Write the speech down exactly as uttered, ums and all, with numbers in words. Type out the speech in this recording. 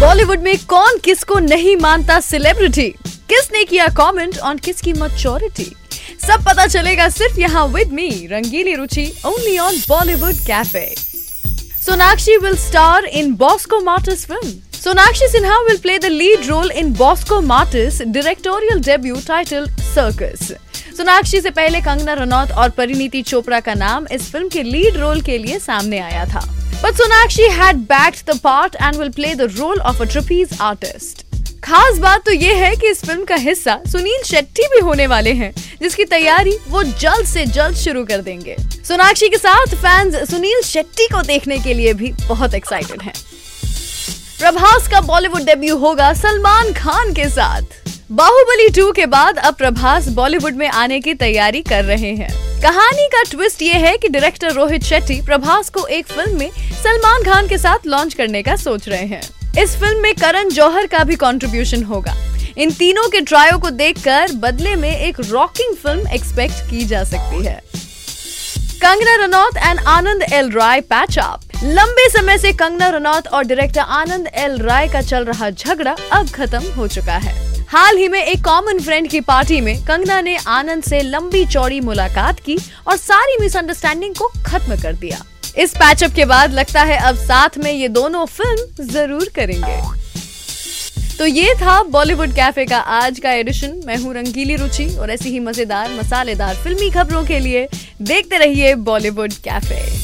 बॉलीवुड में कौन किसको नहीं मानता सेलिब्रिटी, किसने किया कमेंट ऑन किसकी मैच्योरिटी, सब पता चलेगा सिर्फ यहाँ with me Rangili Ruchi only on Bollywood cafe. Sonakshi will star in Bosco Martis film. Sonakshi Sinha will play the lead role in Bosco Martis directorial debut titled Circus. Sonakshi से पहले कंगना रनौत और परिणीति चोपड़ा का नाम इस फिल्म के लीड रोल के लिए सामने आया था, but Sonakshi had backed the part and will play the role of a trapeze artist. खास बात तो ये है कि इस फिल्म का हिस्सा सुनील शेट्टी भी होने वाले हैं, जिसकी तैयारी वो जल्द से जल्द शुरू कर देंगे। सोनाक्षी के साथ फैंस सुनील शेट्टी को देखने के लिए भी बहुत एक्साइटेड हैं। प्रभास का बॉलीवुड डेब्यू होगा सलमान खान के साथ। बाहुबली टू के बाद अब प्रभास बॉलीवुड में आने की तैयारी कर रहे हैं। कहानी का ट्विस्ट ये है कि डायरेक्टर रोहित शेट्टी प्रभास को एक फिल्म में सलमान खान के साथ लॉन्च करने का सोच रहे हैं। इस फिल्म में करण जौहर का भी कंट्रीब्यूशन होगा। इन तीनों के ट्रायो को देखकर बदले में एक रॉकिंग फिल्म एक्सपेक्ट की जा सकती है। Kangana Ranaut and Anand L Rai patch up. लंबे समय से कंगना रनौत और डायरेक्टर आनंद एल राय का चल रहा झगड़ा अब खत्म हो चुका है। हाल ही में एक कॉमन फ्रेंड की पार्टी में कंगना ने आनंद से लंबी चौड़ी मुलाकात की और सारी मिसअंडरस्टैंडिंग को खत्म कर दिया। इस पैचअप के बाद लगता है अब साथ में ये दोनों फिल्म जरूर करेंगे। तो ये था बॉलीवुड कैफे का आज का एडिशन। मैं हूँ रंगीली रुचि और ऐसी ही मजेदार मसालेदार फिल्मी खबरों के लिए देखते रहिए बॉलीवुड कैफे।